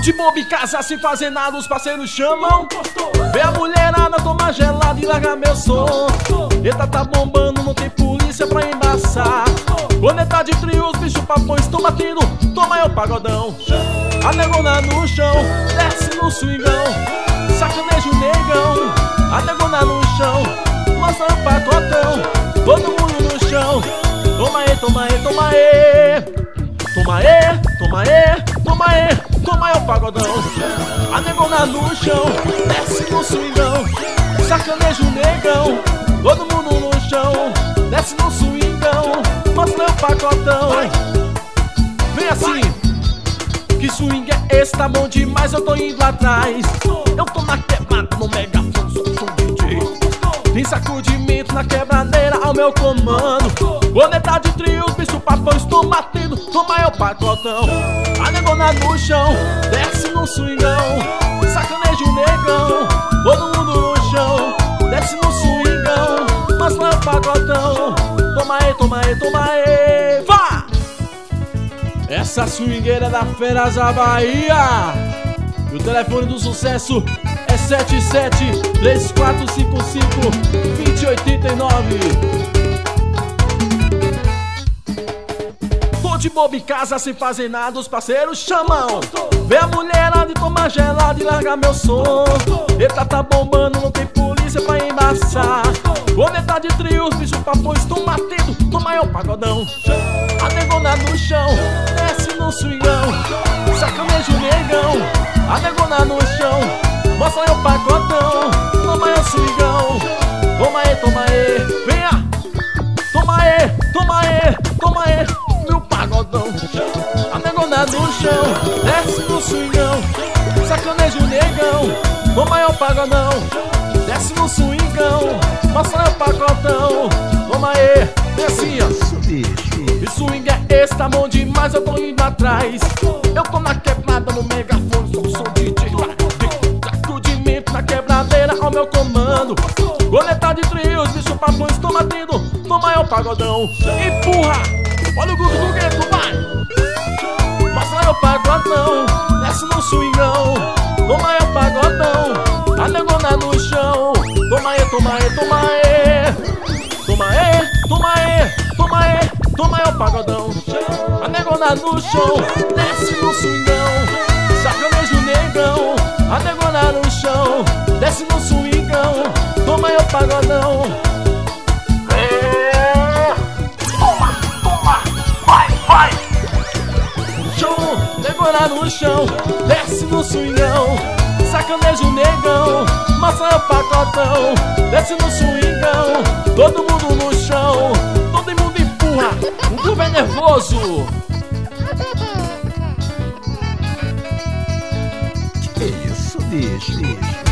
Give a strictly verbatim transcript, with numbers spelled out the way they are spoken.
de bobo em casa sem fazer nada, os parceiros chamam. Vê a mulherada tomar gelado e largar meu som. Eita, tá bombando, não tem polícia pra embaçar. Quando é tá de trio, os bichos papões estão batendo. Toma eu pagodão. A negona no chão, desce no swingão. Sacaneja o negão. A negona no chão, mostra o pacotão. Todo mundo no chão. Toma aí, toma aí, toma aí. Toma aí, toma aí, toma aí. Toma aí o pagodão. A negona no chão, desce no swingão. Sacaneja o negão. Todo mundo no chão, desce no swingão. Mostra o pacotão. Vem assim. Que swing é esse? Tá bom demais, eu tô indo atrás. Eu tô na quebrada, no megafone, sou um D J. Tem sacudimento na quebradeira ao meu comando. Quando é tá de trio, os bichos papões estão batendo. Toma eu pacotão. A negona no chão, desce no swingão. Sacaneja o negão. Todo mundo no chão, desce no swingão. Mostra o pacotão. Toma aí, toma aí, toma aí. Vá! Essa swingueira da Feras da Bahia. E o telefone do sucesso é sete sete três quatro cinco cinco dois zero oito nove. Tô de bobo em casa sem fazer nada, os parceiros chamam. Vê a mulherada e toma gelado e larga meu som. Eita, tá bombando, não tem polícia pra embaçar. Quando é tá de trio, os bichos papões estão batendo. Toma aí o pagodão. A negona no chão, desce no swingão. Sacaneja o negão. A negona no chão, mostra aí o pacotão. Toma aí o swingão. Toma aí, toma aí, venha. Toma aí, toma aí, toma aí, meu pagodão. A negona no chão, desce no swingão. Sacaneja o negão. Toma aí o pagodão. Desce no swingão. Mostra aí o pacotão. Toma aí, vem assim ó. E swing é esse, tá bom demais, eu tô indo atrás. Eu tô na quebrada, no megafone, sou som D J. Sacudimento na quebradeira ao meu comando. Quando é tá de trio, os bichos papões estão batendo. Toma aí o pagodão. Empurra, olha o grupo do gueto, vai. Mostra aí o pagodão. Desce no swingão. Toma aí o pagodão. A negona no chão. Toma aí, toma aí, toma aí. Toma aí, toma aí, toma aí, toma aí o pagodão. A negona no chão, desce no swingão. Sacaneja o negão. A negona no chão, desce no swingão. Toma aí o pagodão. É. Toma, toma, vai, vai. Chão, negona no chão, desce no swingão. Sacaneja o negão. Mostra o pacotão. Desce no swingão. Todo mundo no chão. Todo mundo empurra. O grupo é nervoso. Que isso, bicho?